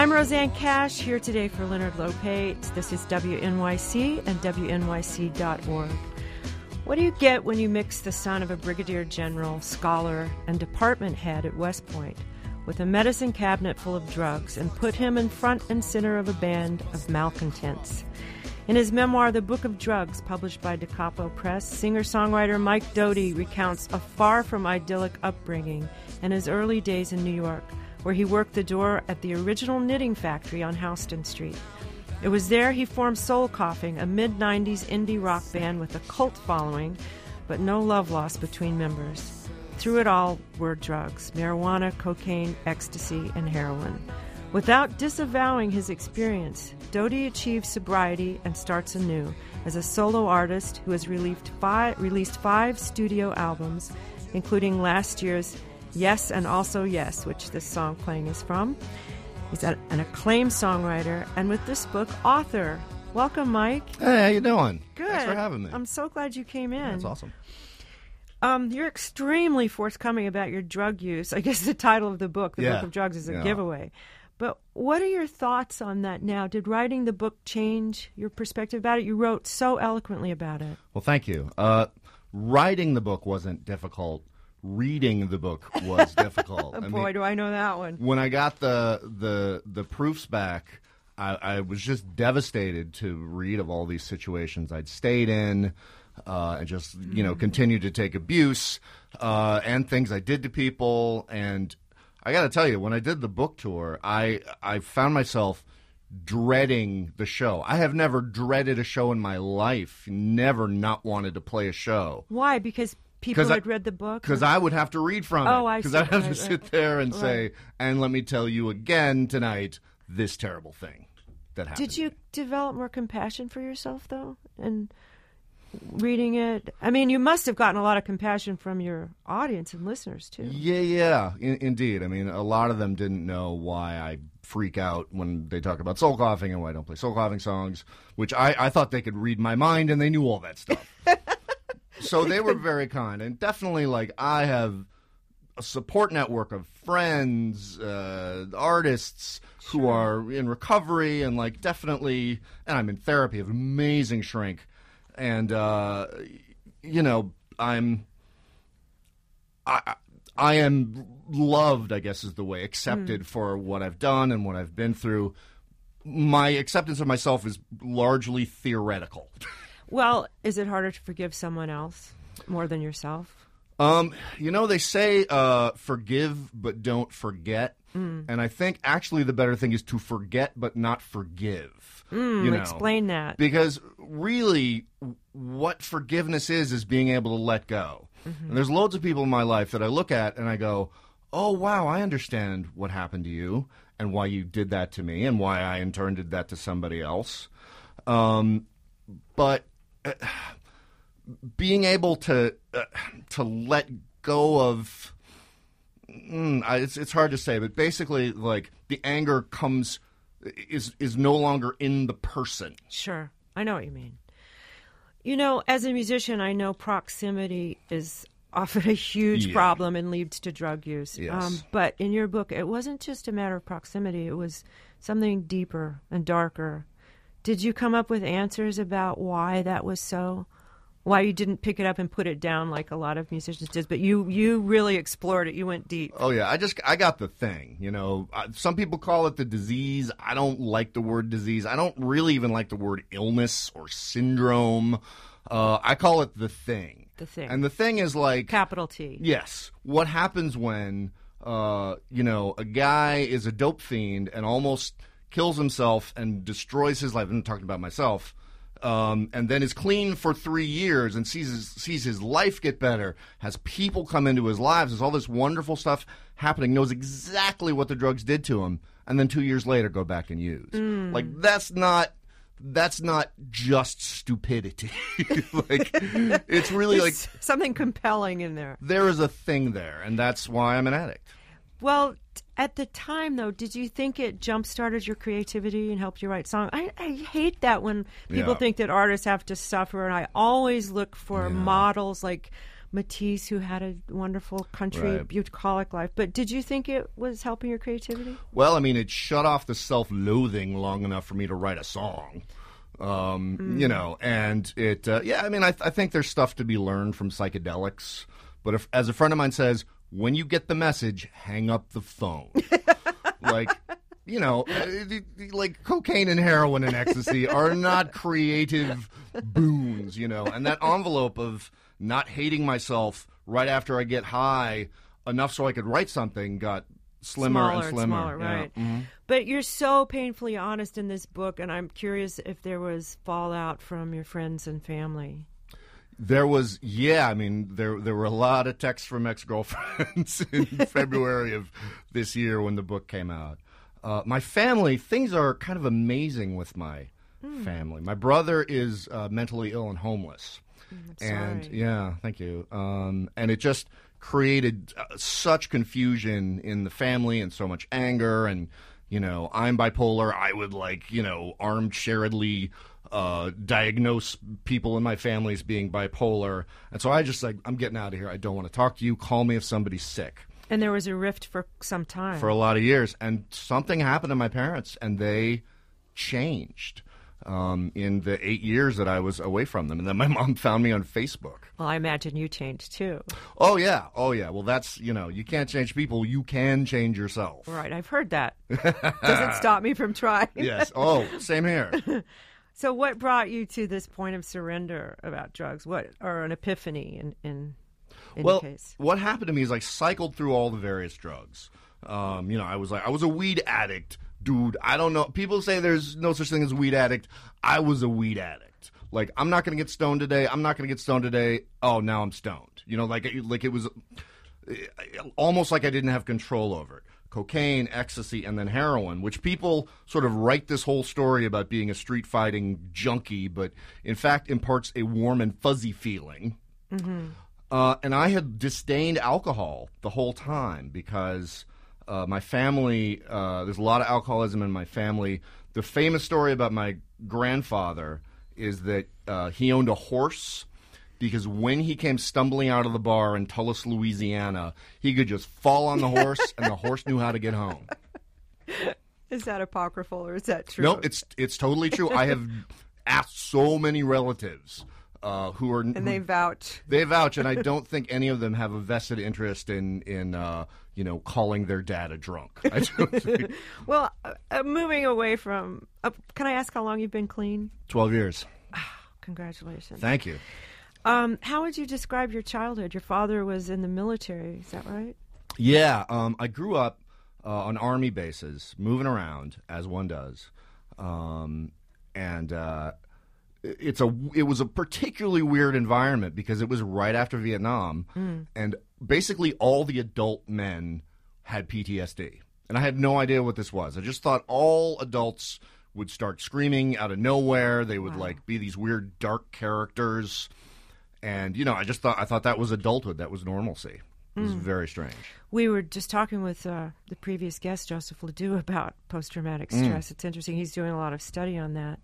I'm Roseanne Cash, here today for Leonard Lopate. This is WNYC and WNYC.org. What do you get when you mix the son of a brigadier general, scholar, and department head at West Point with a medicine cabinet full of drugs and put him in front and center of a band of malcontents? In his memoir, The Book of Drugs, published by Da Capo Press, singer-songwriter Mike Doughty recounts a far from idyllic upbringing and his early days in New York, where he worked the door at the original knitting factory on Houston Street. It was there he formed Soul Coughing, a mid-90s indie rock band with a cult following, but no love lost between members. Through it all were drugs: marijuana, cocaine, ecstasy, and heroin. Without disavowing his experience, Doughty achieves sobriety and starts anew as a solo artist who has released five studio albums, including last year's Yes and Also Yes, which this song playing is from. He's an acclaimed songwriter, and with this book, author. Welcome, Mike. Hey, how you doing? Good. Thanks for having me. I'm so glad you came in. That's awesome. You're extremely forthcoming about your drug use. I guess the title of the book, The Book of Drugs, is a giveaway. But what are your thoughts on that now? Did writing the book change your perspective about it? You wrote so eloquently about it. Well, thank you. Writing the book wasn't difficult. Reading the book was difficult. Do I know that one. When I got the proofs back, I was just devastated to read of all these situations I'd stayed in and just, continued to take abuse and things I did to people. And I got to tell you, when I did the book tour, I found myself dreading the show. I have never dreaded a show in my life, never not wanted to play a show. Why? Because people had read the book? Because I would have to read from it. Oh, I see. Because I'd have to sit there and say, and let me tell you again tonight, this terrible thing that happened. Did you develop more compassion for yourself, though, and reading it? I mean, you must have gotten a lot of compassion from your audience and listeners, too. Yeah, indeed. I mean, a lot of them didn't know why I freak out when they talk about soul coughing and why I don't play soul coughing songs, which I thought they could read my mind, and they knew all that stuff. So they were very kind, and definitely, I have a support network of friends, artists who are in recovery, and definitely, and I'm in therapy, I have an amazing shrink, and I am loved, I guess is the way, accepted for what I've done and what I've been through. My acceptance of myself is largely theoretical. Well, is it harder to forgive someone else more than yourself? They say forgive but don't forget. And I think actually the better thing is to forget but not forgive. Explain that. Because really what forgiveness is being able to let go. Mm-hmm. And there's loads of people in my life that I look at and I go, oh, wow, I understand what happened to you and why you did that to me and why I in turn did that to somebody else. But being able to let go of it's hard to say, but basically the anger is no longer in the person. Sure. I know what you mean. As a musician, I know proximity is often a huge problem and leads to drug use. Yes. But in your book, it wasn't just a matter of proximity. It was something deeper and darker. Did you come up with answers about why that was so? Why you didn't pick it up and put it down like a lot of musicians did? But you really explored it. You went deep. Oh, yeah. I got the thing. Some people call it the disease. I don't like the word disease. I don't really even like the word illness or syndrome. I call it the thing. The thing. And the thing is capital T. Yes. What happens when, a guy is a dope fiend and almost kills himself and destroys his life. I'm talking about myself. And then is clean for 3 years and sees his life get better, has people come into his lives, there's all this wonderful stuff happening, knows exactly what the drugs did to him, and then 2 years later go back and use. That's not just stupidity. It's really There's something compelling in there. There is a thing there, and that's why I'm an addict. Well, at the time, though, did you think it jump-started your creativity and helped you write songs? I hate that when people think that artists have to suffer, and I always look for models like Matisse, who had a wonderful country, Right. bucolic life. But did you think it was helping your creativity? Well, I mean, it shut off the self-loathing long enough for me to write a song. You know, and it, yeah, I mean, I think there's stuff to be learned from psychedelics. But if, as a friend of mine says, when you get the message, hang up the phone. Like, you know, like cocaine and heroin and ecstasy are not creative boons, you know. And that envelope of not hating myself right after I get high enough so I could write something got slimmer and slimmer. Yeah. Right. But you're so painfully honest in this book, and I'm curious if there was fallout from your friends and family. There was, yeah, I mean, there were a lot of texts from ex-girlfriends in February of this year when the book came out. My family, things are kind of amazing with my family. My brother is mentally ill and homeless. And, sorry. yeah, thank you. And it just created such confusion in the family and so much anger. And, you know, I'm bipolar. I would, like, you know, armchairedly diagnose people in my family as being bipolar. And so I just, like, I'm getting out of here. I don't want to talk to you. Call me if somebody's sick. And there was a rift for some time. For a lot of years. And something happened to my parents, and they changed in the 8 years that I was away from them. And then my mom found me on Facebook. Well, I imagine you changed too. Oh, yeah. Oh, yeah. Well, that's, you know, you can't change people. You can change yourself. Right, I've heard that. Doesn't stop me from trying. Yes. Oh, same here. So what brought you to this point of surrender about drugs? What, or an epiphany in Well, your case? what happened to me is I cycled through all the various drugs. You know, I was a weed addict. Dude, I don't know. People say there's no such thing as a weed addict. I was a weed addict. Like, I'm not going to get stoned today. I'm not going to get stoned today. Oh, now I'm stoned. You know, like it was almost like I didn't have control over it. Cocaine, ecstasy, and then heroin, which people sort of write this whole story about being a street fighting junkie, but in fact imparts a warm and fuzzy feeling. Mm-hmm. And I had disdained alcohol the whole time because my family, there's a lot of alcoholism in my family. The famous story about my grandfather is that he owned a horse because when he came stumbling out of the bar in Tullis, Louisiana, he could just fall on the horse and the horse knew how to get home. Is that apocryphal or is that true? No, it's totally true. I have asked so many relatives who are... And they vouch. They vouch, and I don't think any of them have a vested interest in you know, calling their dad a drunk. I don't think. Well, moving away from... can I ask how long you've been clean? 12 years. Congratulations. Thank you. How would you describe your childhood? Your father was in the military, is that right? Yeah, I grew up on Army bases, moving around, as one does. And it was a particularly weird environment because it was right after Vietnam, and basically all the adult men had PTSD. And I had no idea what this was. I just thought all adults would start screaming out of nowhere. They would like be these weird dark characters. And, you know, I thought that was adulthood. That was normalcy. It was very strange. We were just talking with the previous guest, Joseph Ledoux, about post-traumatic stress. It's interesting. He's doing a lot of study on that.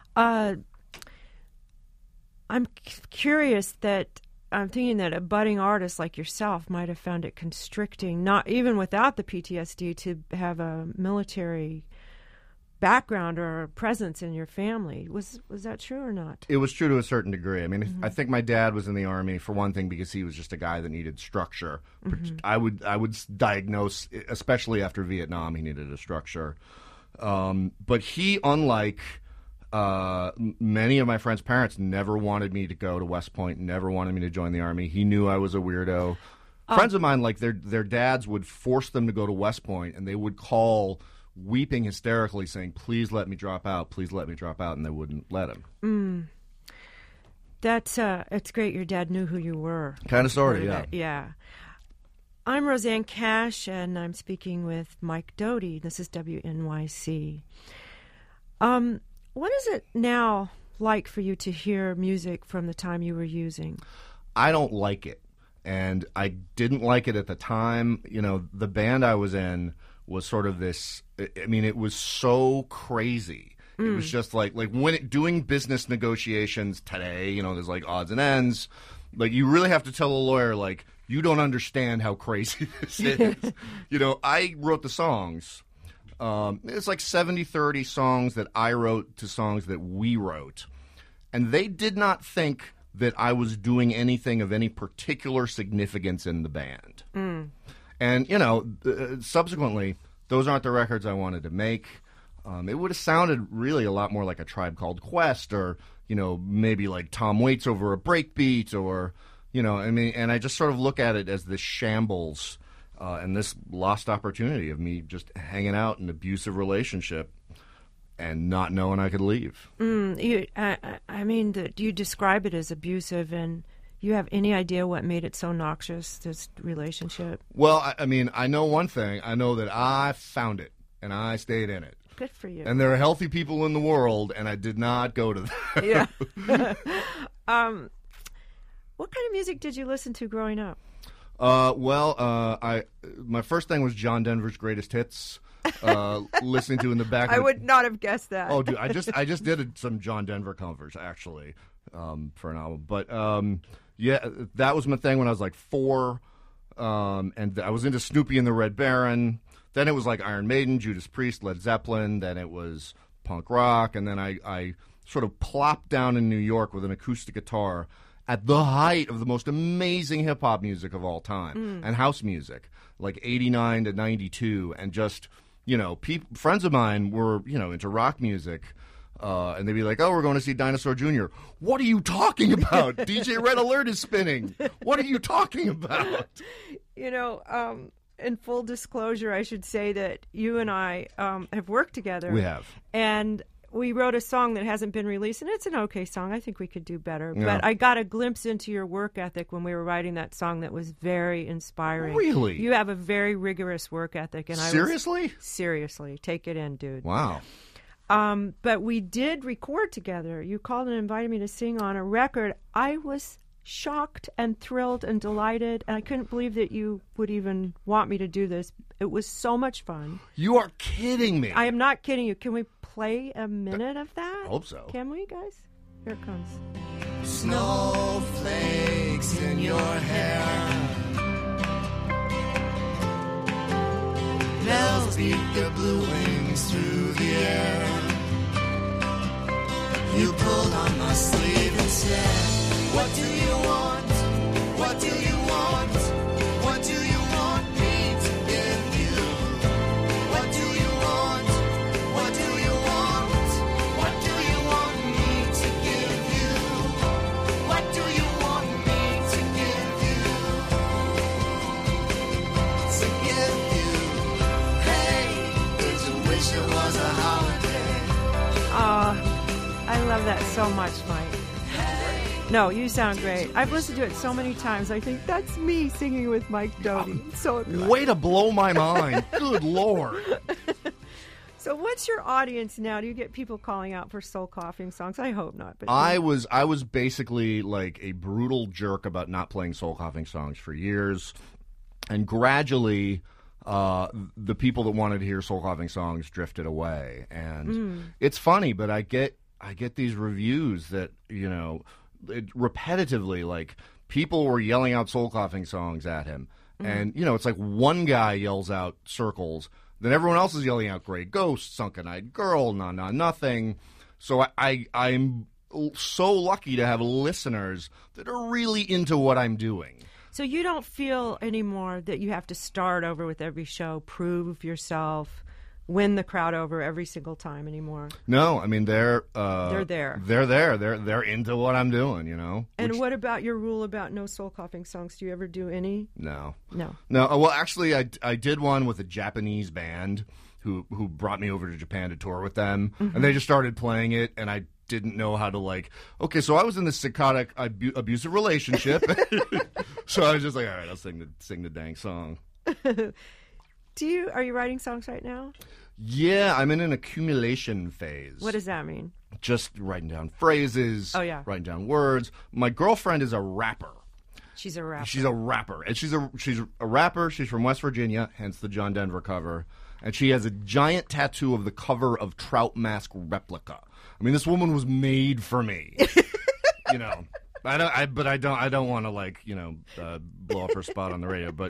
I'm curious that I'm thinking that a budding artist like yourself might have found it constricting, not even without the PTSD, to have a military background or a presence in your family. Was that true or not? It was true to a certain degree. I mean, I think my dad was in the Army for one thing because he was just a guy that needed structure. I would diagnose, especially after Vietnam, he needed a structure. But he, unlike many of my friends' parents, never wanted me to go to West Point, never wanted me to join the Army. He knew I was a weirdo. Friends of mine, like their dads would force them to go to West Point, and they would call weeping hysterically saying, please let me drop out, and they wouldn't let him. That's it's great your dad knew who you were. Kind of sort of, yeah. Yeah. I'm Roseanne Cash, and I'm speaking with Mike Doughty. This is WNYC. What is it now like for you to hear music from the time you were using? I don't like it, and I didn't like it at the time. You know, the band I was in was sort of this, I mean, it was so crazy. It was just like when doing business negotiations today, you know, there's like odds and ends. Like, you really have to tell a lawyer, like, you don't understand how crazy this is. I wrote the songs. It's like 70-30 songs that I wrote to songs that we wrote. And they did not think that I was doing anything of any particular significance in the band. And, subsequently, those aren't the records I wanted to make. It would have sounded really a lot more like a Tribe Called Quest, or, maybe like Tom Waits over a breakbeat, or, and I just sort of look at it as this shambles and this lost opportunity of me just hanging out in an abusive relationship and not knowing I could leave. You describe it as abusive, and you have any idea what made it so noxious, this relationship? Well, I know one thing. I know that I found it, and I stayed in it. Good for you. And there are healthy people in the world, and I did not go to that. Yeah. What kind of music did you listen to growing up? My first thing was John Denver's Greatest Hits. Listening to in the back. I would not have guessed that. Oh, dude, I just did some John Denver covers actually for an album. But that was my thing when I was like 4, and I was into Snoopy and the Red Baron. Then it was like Iron Maiden, Judas Priest, Led Zeppelin. Then it was punk rock, and then I sort of plopped down in New York with an acoustic guitar at the height of the most amazing hip-hop music of all time, and house music, like 89 to 92, and just, friends of mine were, into rock music, and they'd be like, oh, we're going to see Dinosaur Jr. What are you talking about? DJ Red Alert is spinning. What are you talking about? In full disclosure, I should say that you and I have worked together. We have. And we wrote a song that hasn't been released, and it's an okay song. I think we could do better. Yeah. But I got a glimpse into your work ethic when we were writing that song that was very inspiring. Really? You have a very rigorous work ethic. And Seriously? Seriously. Take it in, dude. Wow. But we did record together. You called and invited me to sing on a record. I was shocked and thrilled and delighted, and I couldn't believe that you would even want me to do this. It was so much fun. You are kidding me. I am not kidding you. Can we play a minute of that? I hope so. Can we, guys? Here it comes. Snowflakes in your hair, bells beat their blue wings through the air. You pulled on my sleeve and said, what do you want? What do you want? What do you want me to give you? What do you want? What do you want? What do you want me to give you? What do you want me to give you? To give you. Hey, did you wish it was a holiday? I love that so much, Mike. No, you sound great. I've listened to it so many times. I think that's me singing with Mike Doughty. So good. Way to blow my mind. Good Lord. So what's your audience now? Do you get people calling out for soul coughing songs? I hope not. But I was basically like a brutal jerk about not playing soul coughing songs for years. And gradually, the people that wanted to hear soul coughing songs drifted away. And it's funny, but I get these reviews that, repetitively, like, people were yelling out soul coughing songs at him. And, it's like one guy yells out Circles, then everyone else is yelling out Grey Ghost, Sunken Eyed Girl, Nah Nah Nothing. So I'm so lucky to have listeners that are really into what I'm doing. So you don't feel anymore that you have to start over with every show, prove yourself, win the crowd over every single time anymore? No, I mean they're there. They're there. They're into what I'm doing, And what about your rule about no soul coughing songs? Do you ever do any? No. No. Well, actually, I did one with a Japanese band who brought me over to Japan to tour with them, and they just started playing it, and I didn't know how to okay, so I was in this psychotic abusive relationship, so I was just like, all right, I'll sing the dang song. Are you writing songs right now? Yeah, I'm in an accumulation phase. What does that mean? Just writing down phrases. Oh, yeah. Writing down words. My girlfriend is a rapper. She's a rapper. She's a rapper. And she's a rapper. She's from West Virginia, hence the John Denver cover. And she has a giant tattoo of the cover of Trout Mask Replica. I mean, this woman was made for me. I don't want to blow up her spot on the radio. But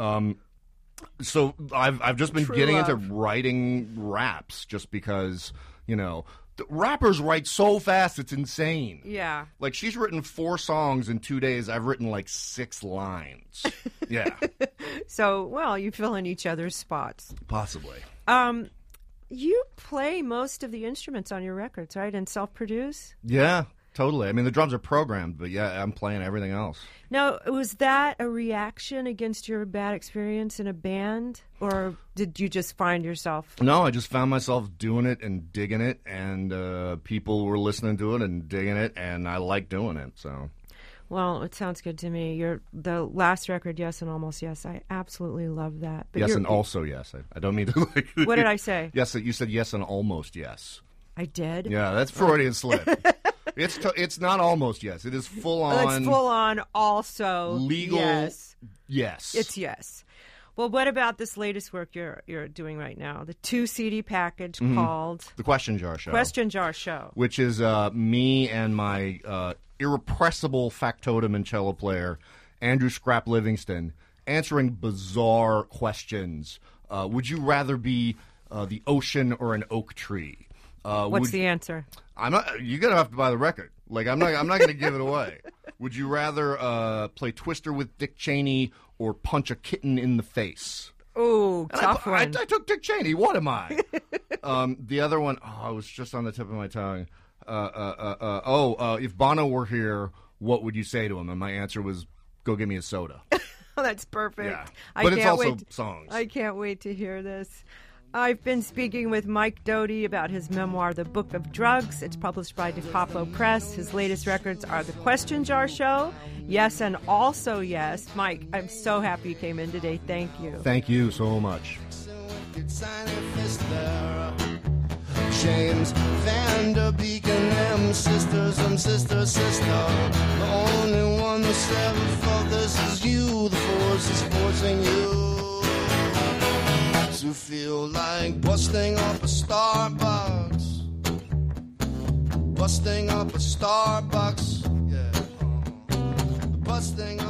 so I've just been True getting love. into writing raps just because the rappers write so fast it's insane. Yeah. Like she's written 4 songs in 2 days. I've written like 6 lines. Yeah, So, well, you fill in each other's spots. possibly. You play most of the instruments on your records, right? And self-produce? Yeah, totally. I mean, the drums are programmed, but yeah, I'm playing everything else. Now, was that a reaction against your bad experience in a band? Or did you just find yourself... No, I just found myself doing it and digging it, and people were listening to it and digging it, and I like doing it. So, Well, it sounds good to me. The last record, Yes and Almost Yes, I absolutely love that. But yes, you're- and also yes. I don't mean to like. What did I say? Yes, you said yes and almost yes. I did? Yeah, that's Freudian slip. It's not almost yes. It is full on. It's full on also legal. yes. Yes. It's yes. Well, what about this latest work you're doing right now? The 2 CD package called the Question Jar Show. Question Jar Show. Which is me and my irrepressible factotum and cello player, Andrew Scrap Livingston, answering bizarre questions. Would you rather be the ocean or an oak tree? What's the answer? I'm not. You're gonna have to buy the record. Like I'm not gonna give it away. Would you rather play Twister with Dick Cheney or punch a kitten in the face? Ooh, And tough I one. took Dick Cheney. What am I? The other one, I was just on the tip of my tongue. If Bono were here, what would you say to him? And my answer was, go get me a soda. Oh, that's perfect. Yeah. I But it's can't also wait. songs. I can't wait to hear this. I've been speaking with Mike Doty about his memoir, The Book of Drugs. It's published by DeCapo Press. His latest records are The Question Jar Show, Yes and Also Yes. Mike, I'm so happy you came in today. Thank you. Thank you so much. James Van Der Beek and them sisters, sister. The only one that's ever felt this is you. The force is forcing you to feel like busting up a Starbucks. Busting up a Starbucks, yeah. Busting